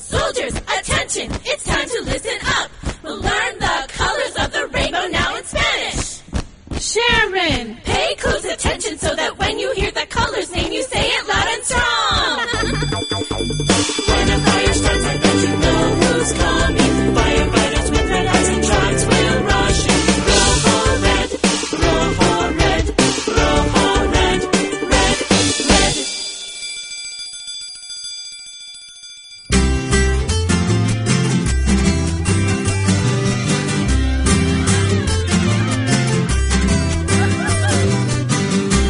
Soldiers, attention, it's time to listen up. We'll learn the colors of the rainbow now in Spanish. Sharon, pay close attention so